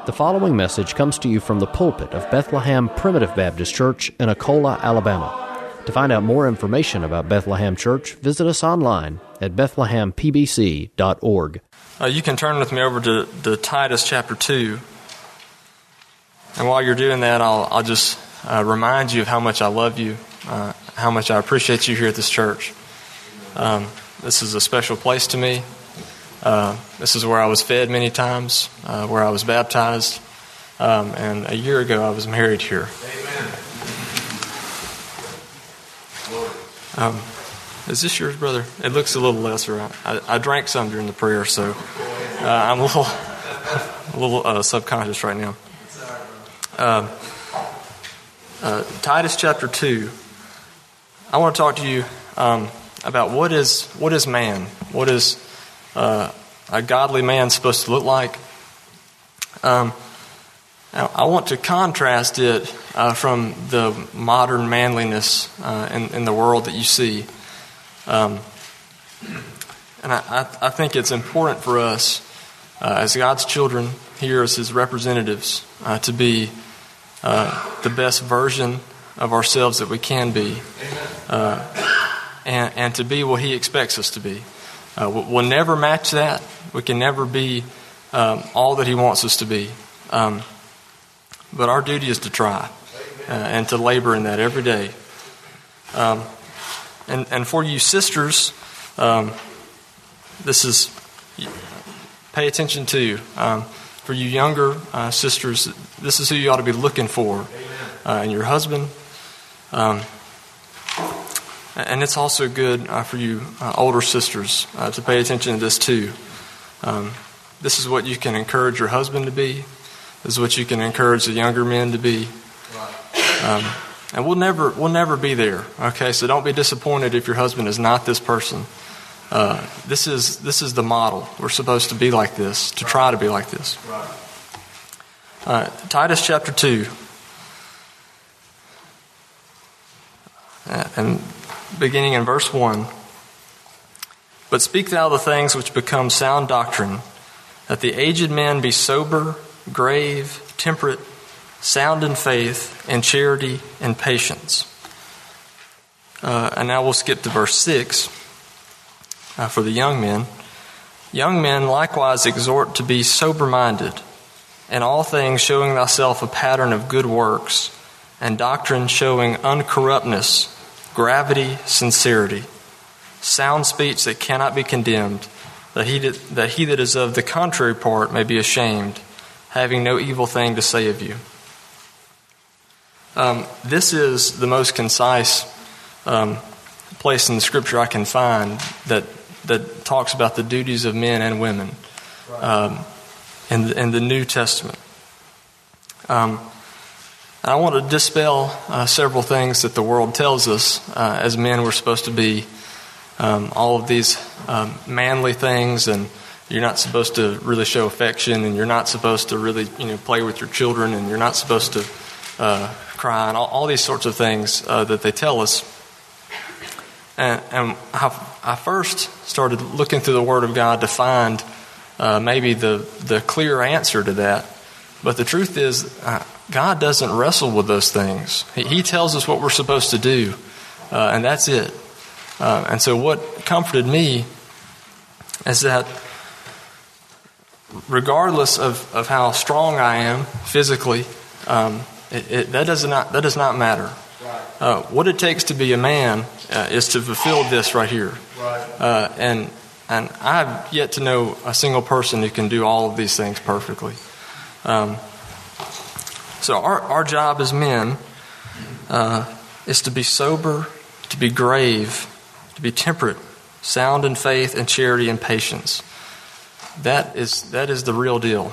The following message comes to you from the pulpit of Bethlehem Primitive Baptist Church in Akola, Alabama. To find out more information about Bethlehem Church, visit us online at bethlehempbc.org. You can turn with me over to Titus chapter 2. And while you're doing that, I'll just remind you of how much I love you, how much I appreciate you here at this church. This is a special place to me. This is where I was fed many times, where I was baptized, and a year ago I was married here. Amen. Is this yours, brother? It looks a little lesser. I drank some during the prayer, so I'm a little subconscious right now. Titus chapter 2. I want to talk to you about what is man? What is a godly man supposed to look like? Now, I want to contrast it from the modern manliness in the world that you see. And I think it's important for us as God's children here as His representatives to be the best version of ourselves that we can be, and to be what He expects us to be. We'll never match that. We can never be all that He wants us to be. But our duty is to try and to labor in that every day. And for you sisters, this is, pay attention to. For you younger sisters, this is who you ought to be looking for in your husband. And it's also good for you older sisters to pay attention to this too. This is what you can encourage your husband to be. This is what you can encourage the younger men to be. And we'll never be there. Okay, so don't be disappointed if your husband is not this person. This is the model. We're supposed to be like this, to try to be like this. Titus chapter 2. And beginning in verse 1. But speak thou the things which become sound doctrine, that the aged men be sober, grave, temperate, sound in faith, and charity, and patience. And now we'll skip to verse 6 for the young men. Young men likewise exhort to be sober-minded, in all things showing thyself a pattern of good works, and doctrine showing uncorruptness, gravity, sincerity, sound speech that cannot be condemned, that he that is of the contrary part may be ashamed, having no evil thing to say of you. This is the most concise place in the Scripture I can find that talks about the duties of men and women in the New Testament. I want to dispel several things that the world tells us as men we're supposed to be. All of these manly things, and you're not supposed to really show affection, and you're not supposed to really play with your children, and you're not supposed to cry, and all these sorts of things that they tell us. And I first started looking through the Word of God to find maybe the clear answer to that. But the truth is, God doesn't wrestle with those things. He tells us what we're supposed to do, and that's it. And so what comforted me is that regardless of how strong I am physically, that does not matter. What it takes to be a man is to fulfill this right here. And I've yet to know a single person who can do all of these things perfectly. So our job as men is to be sober, to be grave, to be temperate, sound in faith and charity and patience. That is the real deal.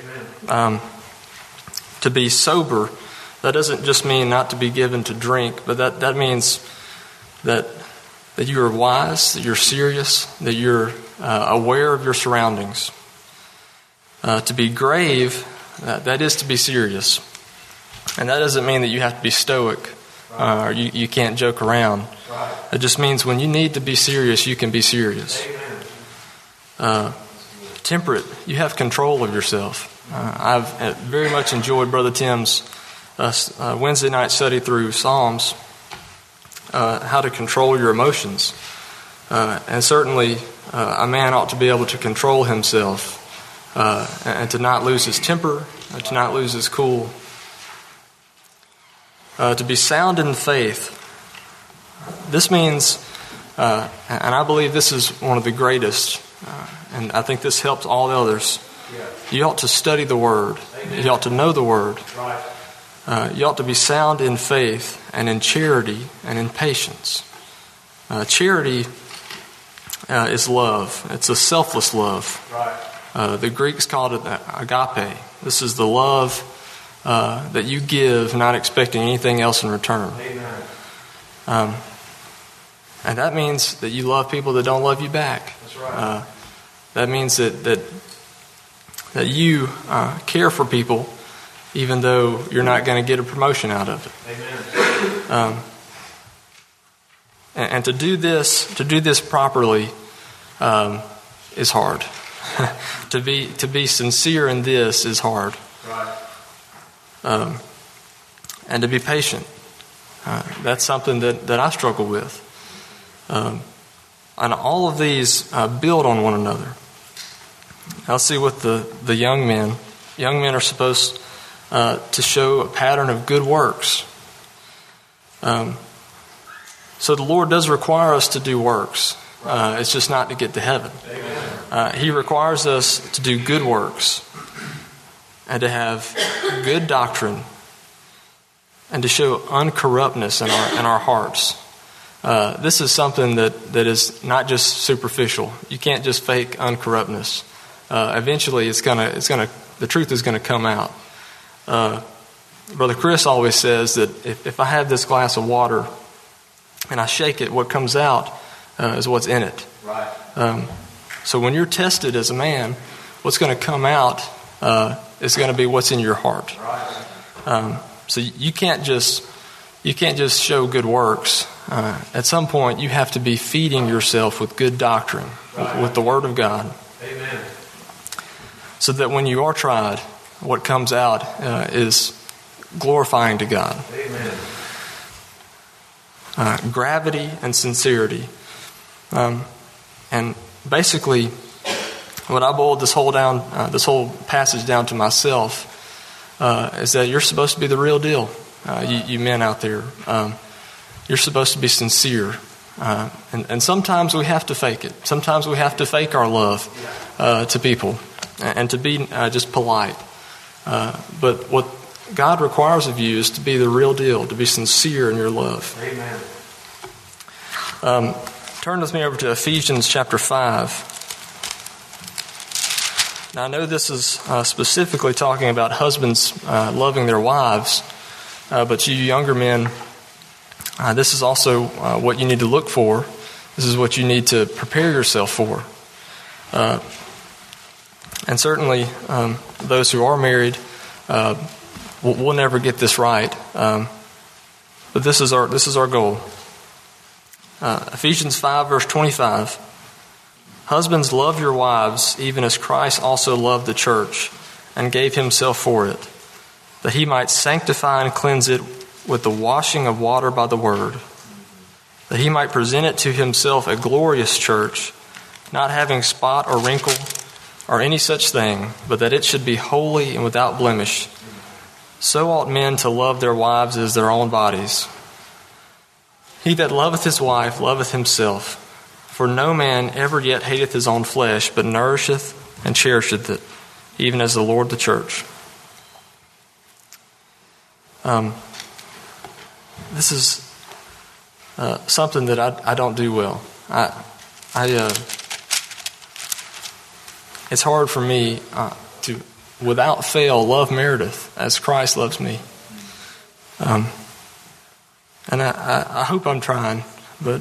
To be sober, that doesn't just mean not to be given to drink, but that means that you are wise, that you're serious, that you're aware of your surroundings. To be grave, that is to be serious. And that doesn't mean that you have to be stoic or you can't joke around. It just means when you need to be serious, you can be serious. Temperate, you have control of yourself. I've very much enjoyed Brother Tim's Wednesday night study through Psalms, how to control your emotions. And certainly a man ought to be able to control himself and to not lose his temper, to not lose his cool. To be sound in faith. This means, and I believe this is one of the greatest, and I think this helps all the others. You ought to study the Word. You ought to know the Word. You ought to be sound in faith and in charity and in patience. Charity is love. It's a selfless love. The Greeks called it agape. This is the love that you give, not expecting anything else in return. And that means that you love people that don't love you back. That's right. That means that you care for people, even though you're not going to get a promotion out of it. Amen. And to do this properly is hard. to be sincere in this is hard. Right. And to be patient. That's something that I struggle with. And all of these build on one another. I'll see with the young men. Young men are supposed to show a pattern of good works. So the Lord does require us to do works. It's just not to get to heaven. He requires us to do good works and to have good doctrine and to show uncorruptness in our hearts. This is something that is not just superficial. You can't just fake uncorruptness. Eventually, the truth is gonna come out. Brother Chris always says that if I have this glass of water and I shake it, what comes out is what's in it. Right. So when you're tested as a man, what's going to come out is going to be what's in your heart. Right. So you can't just show good works. At some point, you have to be feeding yourself with good doctrine, with the Word of God. Amen. So that when you are tried, what comes out is glorifying to God. Amen. Gravity and sincerity. And basically, what I boiled this whole passage down to myself is that you're supposed to be the real deal. You men out there, you're supposed to be sincere. And sometimes we have to fake it. Sometimes we have to fake our love to people and to be just polite. But what God requires of you is to be the real deal, to be sincere in your love. Amen. Turn with me over to Ephesians chapter 5. Now, I know this is specifically talking about husbands loving their wives, but you younger men, this is also what you need to look for. This is what you need to prepare yourself for. And certainly, those who are married, we'll never get this right. But this is our goal. Ephesians 5, verse 25. Husbands, love your wives, even as Christ also loved the church and gave himself for it, that he might sanctify and cleanse it with the washing of water by the word, that he might present it to himself a glorious church, not having spot or wrinkle or any such thing, but that it should be holy and without blemish. So ought men to love their wives as their own bodies. He that loveth his wife loveth himself. For no man ever yet hateth his own flesh, but nourisheth and cherisheth it, even as the Lord the church. This is something that I don't do well. It's hard for me to, without fail, love Meredith as Christ loves me. And I hope I'm trying, but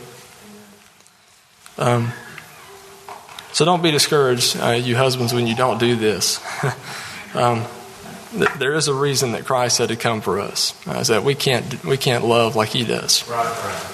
so don't be discouraged, you husbands, when you don't do this. There is a reason that Christ had to come for us, is that we can't love like he does. Right.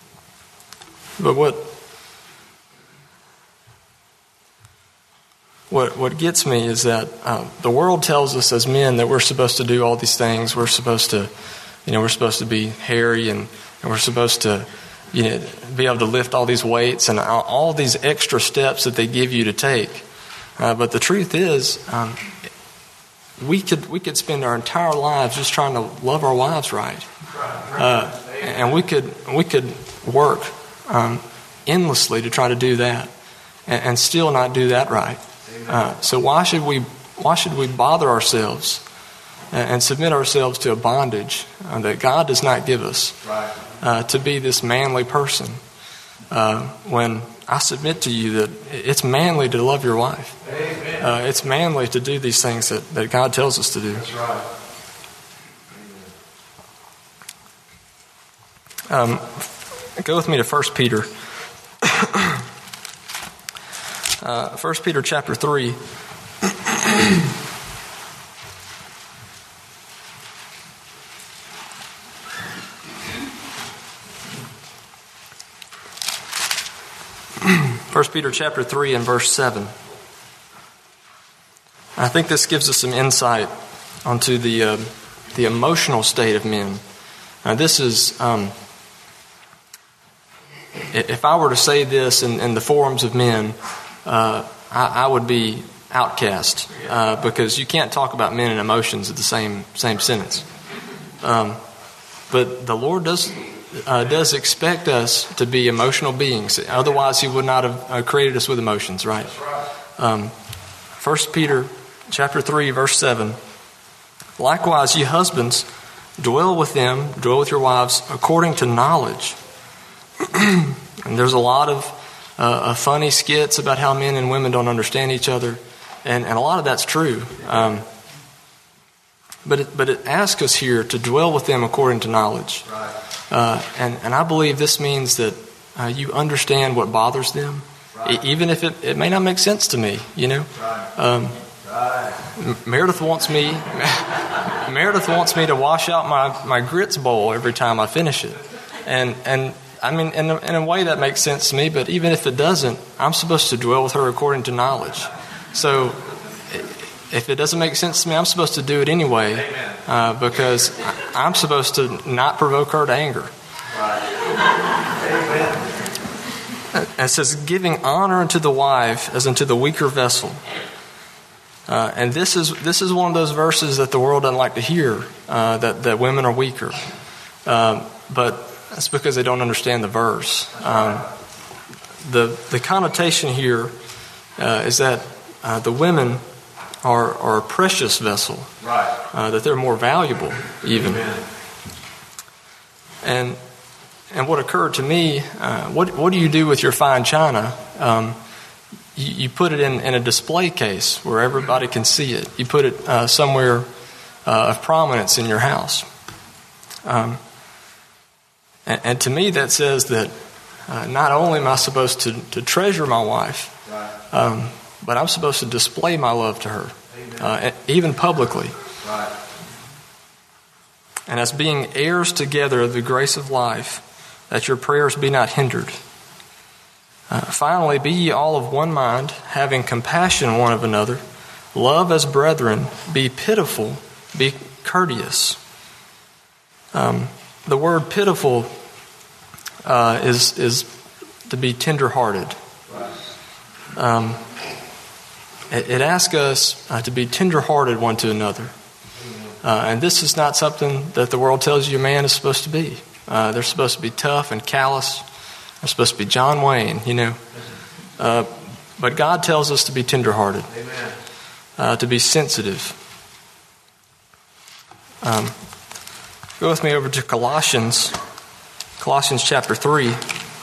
But what gets me is that the world tells us as men that we're supposed to do all these things. We're supposed to, we're supposed to be hairy, and we're supposed to, be able to lift all these weights and all these extra steps that they give you to take. But the truth is, we could spend our entire lives just trying to love our wives right, and we could work endlessly to try to do that, and still not do that right. So why should we bother ourselves and submit ourselves to a bondage that God does not give us to be this manly person? When I submit to you that it's manly to love your wife. It's manly to do these things that God tells us to do. That's right. Go with me to 1 Peter. 1 Peter chapter 3. First Peter chapter 3 and verse 7. I think this gives us some insight onto the emotional state of men. Now this is, if I were to say this in the forums of men, I would be outcast, because you can't talk about men and emotions at the same sentence. But the Lord does expect us to be emotional beings. Otherwise, He would not have created us with emotions, right? 1 Peter chapter 3, verse 7. Likewise, ye husbands, dwell with your wives according to knowledge. And there's a lot of funny skits about how men and women don't understand each other, and a lot of that's true. But it asks us here to dwell with them according to knowledge. And I believe this means that you understand what bothers them, even if it may not make sense to me. Meredith wants me to wash out my grits bowl every time I finish it, and I mean, in a way that makes sense to me. But even if it doesn't, I'm supposed to dwell with her according to knowledge. So if it doesn't make sense to me, I'm supposed to do it anyway, because I'm supposed to not provoke her to anger. It says, giving honor unto the wife as unto the weaker vessel. And this is one of those verses that the world doesn't like to hear, that women are weaker. But that's because they don't understand the verse. The connotation here is that the women are a precious vessel, that they're more valuable even. And what occurred to me, what do you do with your fine china? You put it in a display case where everybody can see it. You put it somewhere of prominence in your house. And to me that says that not only am I supposed to treasure my wife, but I'm supposed to display my love to her, even publicly. And as being heirs together of the grace of life, that your prayers be not hindered. Finally, be ye all of one mind, having compassion one of another, love as brethren, be pitiful, be courteous. The word pitiful is to be tender-hearted. It asks us to be tender-hearted one to another. And this is not something that the world tells you a man is supposed to be. They're supposed to be tough and callous. They're supposed to be John Wayne, But God tells us to be tender-hearted, to be sensitive. Go with me over to Colossians chapter 3.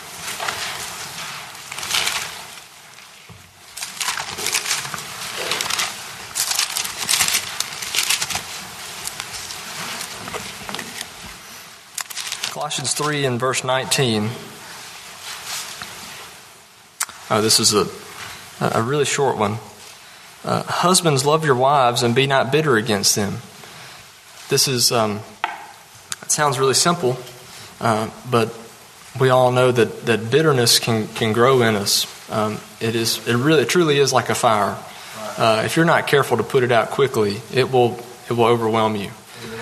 Colossians 3 and verse 19. This is a really short one. Husbands, love your wives and be not bitter against them. This is, it sounds really simple, but we all know that bitterness can grow in us. It truly is like a fire. if you're not careful to put it out quickly, it will overwhelm you.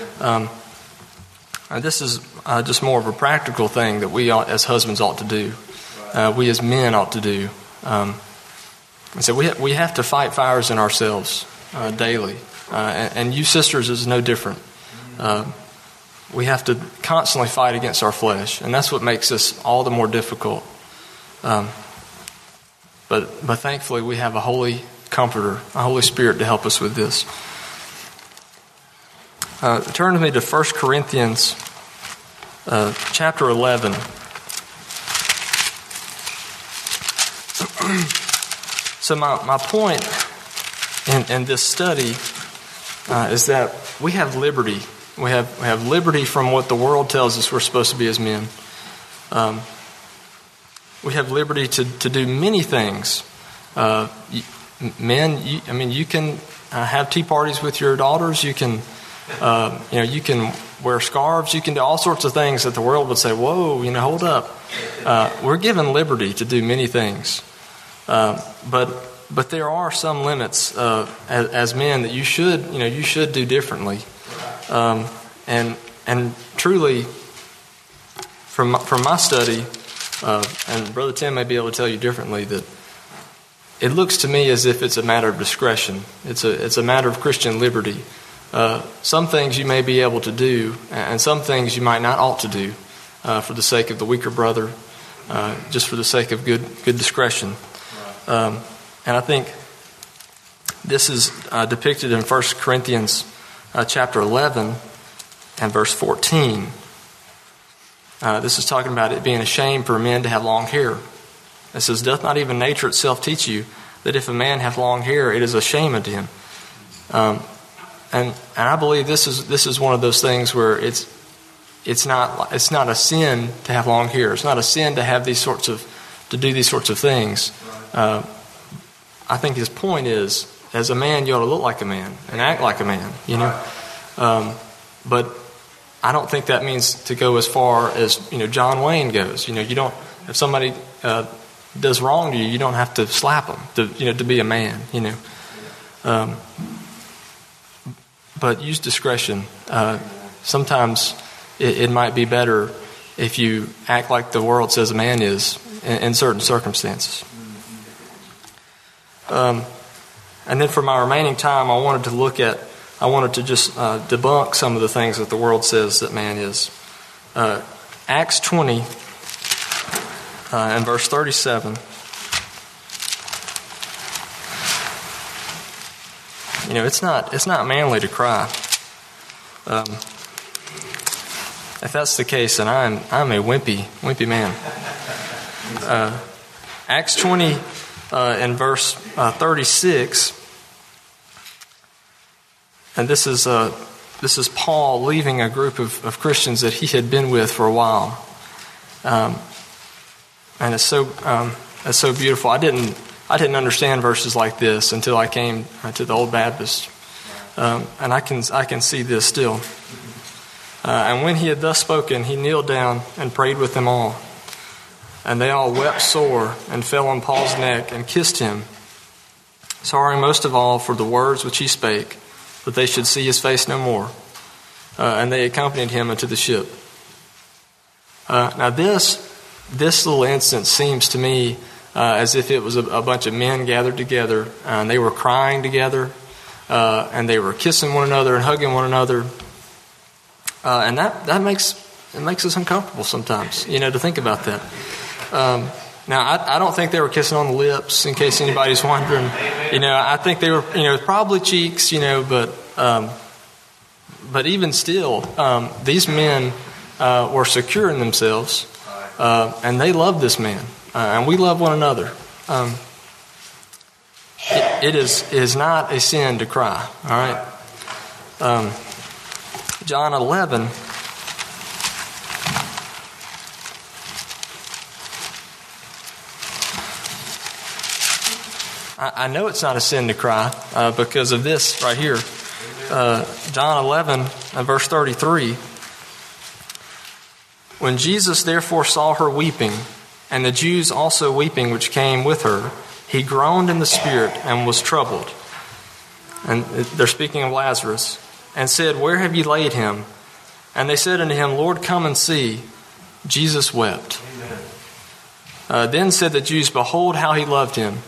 And this is just more of a practical thing that we as husbands ought to do. We as men ought to do. And so we have to fight fires in ourselves daily. And you sisters is no different. We have to constantly fight against our flesh, and that's what makes this all the more difficult. But thankfully we have a holy comforter, a Holy Spirit to help us with this. Turn with me to 1 Corinthians chapter 11. So my point in this study is that we have liberty. We have liberty from what the world tells us we're supposed to be as men. We have liberty to do many things. Men, you can have tea parties with your daughters. You can, you can wear scarves. You can do all sorts of things that the world would say, "Whoa, hold up." We're given liberty to do many things, but there are some limits as men that you should do differently. And truly, from my study, and Brother Tim may be able to tell you differently, that it looks to me as if it's a matter of discretion. It's a matter of Christian liberty. Some things you may be able to do, and some things you might not ought to do, for the sake of the weaker brother, just for the sake of good discretion. And I think this is depicted in 1 Corinthians chapter 11 and verse 14. This is talking about it being a shame for men to have long hair. It says, "Doth not even nature itself teach you that if a man have long hair, it is a shame unto him?" And I believe this is one of those things where it's not a sin to have long hair. It's not a sin to have to do these sorts of things. I think his point is, as a man, you ought to look like a man and act like a man, But I don't think that means to go as far as John Wayne goes. You don't. If somebody does wrong to you, you don't have to slap them to be a man. But use discretion. Sometimes it might be better if you act like the world says a man is in certain circumstances. And then for my remaining time, I wanted to just debunk some of the things that the world says that man is. Acts 20 and verse 37. It's not manly to cry. If that's the case, then I'm a wimpy man. Acts 20 and verse 36. And this is Paul leaving a group of Christians that he had been with for a while, and it's so beautiful. I didn't understand verses like this until I came to the Old Baptist, and I can see this still. And when he had thus spoken, he kneeled down and prayed with them all, and they all wept sore and fell on Paul's neck and kissed him, sorrowing most of all for the words which he spake, that they should see his face no more. And they accompanied him into the ship. Now this little instance seems to me as if it was a bunch of men gathered together, and they were crying together, and they were kissing one another and hugging one another. And that makes us uncomfortable sometimes, to think about that. Now, I don't think they were kissing on the lips, in case anybody's wondering. I think they were, probably cheeks, but even still, these men were secure in themselves, and they loved this man, and we love one another. It is not a sin to cry, all right? John 11... I know it's not a sin to cry because of this right here. John 11 and verse 33. When Jesus therefore saw her weeping, and the Jews also weeping which came with her, he groaned in the spirit and was troubled. and they're speaking of Lazarus, and said, "Where have you laid him?" And they said unto him, "Lord, come and see." Jesus wept. Then said the Jews, "Behold how he loved him."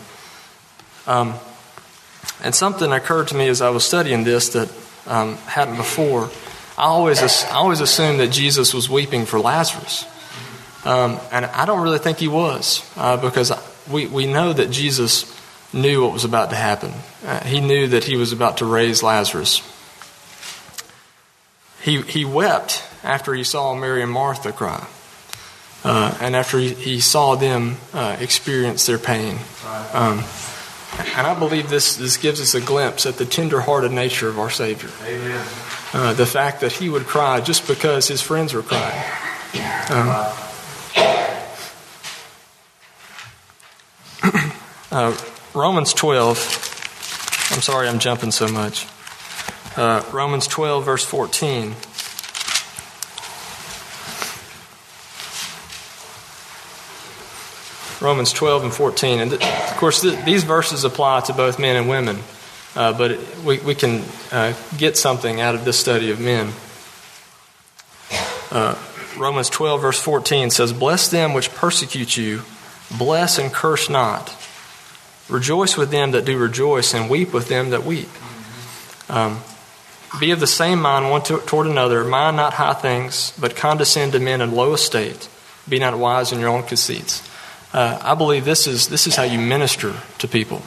And something occurred to me as I was studying this that hadn't before. I always assumed that Jesus was weeping for Lazarus. And I don't really think he was, because we know that Jesus knew what was about to happen. He knew that he was about to raise Lazarus. He wept after he saw Mary and Martha cry, and after he saw them experience their pain. And I believe this gives us a glimpse at the tender-hearted nature of our Savior. Amen. The fact that he would cry just because his friends were crying. Romans 12. I'm sorry I'm jumping so much. Romans 12, verse 14. Romans 12 and 14. And of course, these verses apply to both men and women. But we can get something out of this study of men. Romans 12, verse 14 says, "Bless them which persecute you, bless and curse not. Rejoice with them that do rejoice, and weep with them that weep. Be of the same mind one toward another. Mind not high things, but condescend to men in low estate. Be not wise in your own conceits." I believe this is how you minister to people.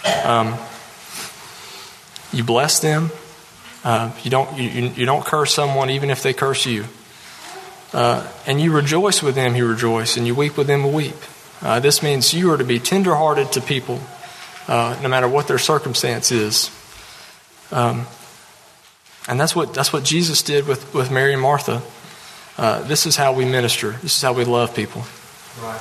You bless them. You don't curse someone even if they curse you. And you rejoice with them who rejoice, and you weep with them who weep. This means you are to be tenderhearted to people, no matter what their circumstance is. And that's what Jesus did with Mary and Martha. This is how we minister. This is how we love people. Right.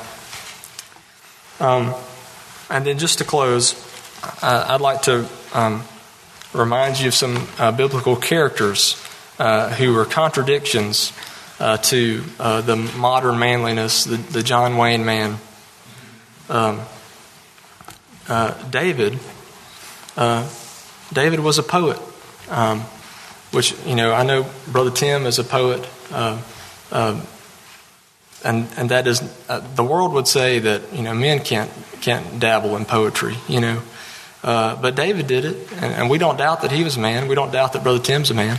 And then just to close, I'd like to remind you of some biblical characters who were contradictions to the modern manliness, the John Wayne man. David was a poet, which, I know Brother Tim is a poet, and that is, the world would say that, men can't dabble in poetry, but David did it, and we don't doubt that he was a man. We don't doubt that Brother Tim's a man.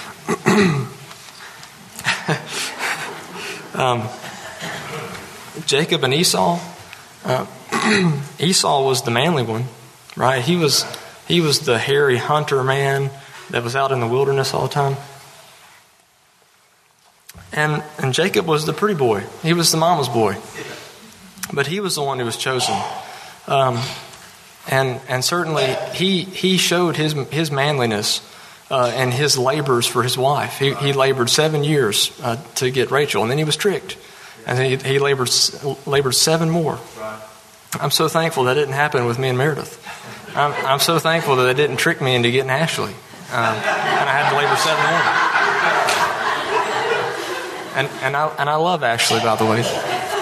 Jacob and Esau. Esau was the manly one, right? He was the hairy hunter man that was out in the wilderness all the time. And Jacob was the pretty boy. He was the mama's boy. But he was the one who was chosen. And certainly he showed his manliness and his labors for his wife. He labored 7 years to get Rachel, and then he was tricked. And then he labored 7 more. I'm so thankful that didn't happen with me and Meredith. I'm so thankful that they didn't trick me into getting Ashley. And I had to labor 7 more. And I love Ashley, by the way.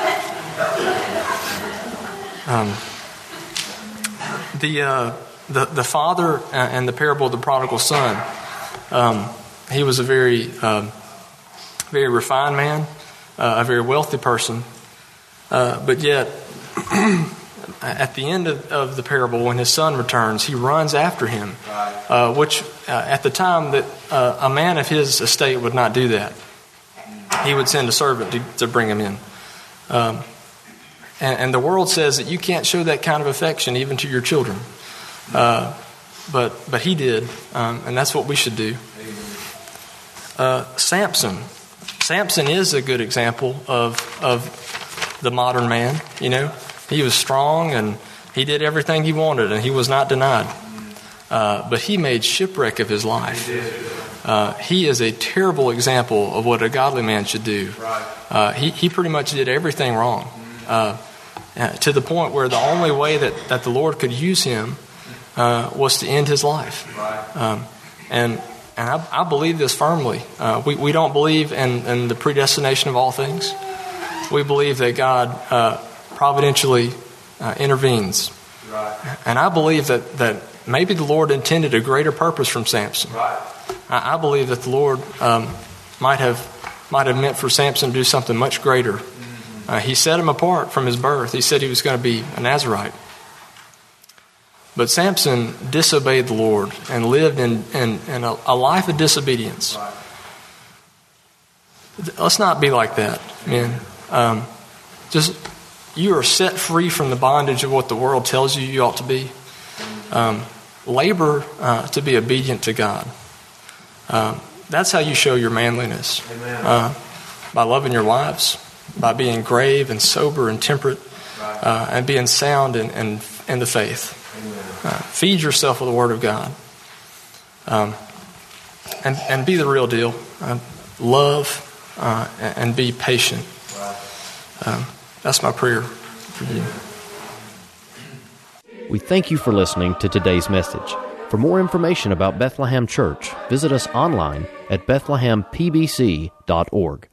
The father in the parable of the prodigal son, he was a very very refined man, a very wealthy person, but yet at the end of the parable, when his son returns, he runs after him, which at the time that a man of his estate would not do that. He would send a servant to bring him in. And the world says that you can't show that kind of affection even to your children. But he did, and that's what we should do. Samson is a good example of the modern man. He was strong and he did everything he wanted, and he was not denied. But he made shipwreck of his life. He is a terrible example of what a godly man should do. He pretty much did everything wrong, to the point where the only way that the Lord could use him was to end his life. And I believe this firmly. We don't believe in the predestination of all things. We believe that God providentially intervenes. And I believe that maybe the Lord intended a greater purpose from Samson. I believe that the Lord might have meant for Samson to do something much greater. He set him apart from his birth. He said he was going to be a Nazirite. But Samson disobeyed the Lord and lived in a life of disobedience. Let's not be like that, men. You are set free from the bondage of what the world tells you ought to be. Labor to be obedient to God. That's how you show your manliness. By loving your wives, by being grave and sober and temperate, and being sound in the faith. Feed yourself with the Word of God, and be the real deal. Love and be patient. That's my prayer for you. We thank you for listening to today's message. For more information about Bethlehem Church, visit us online at bethlehempbc.org.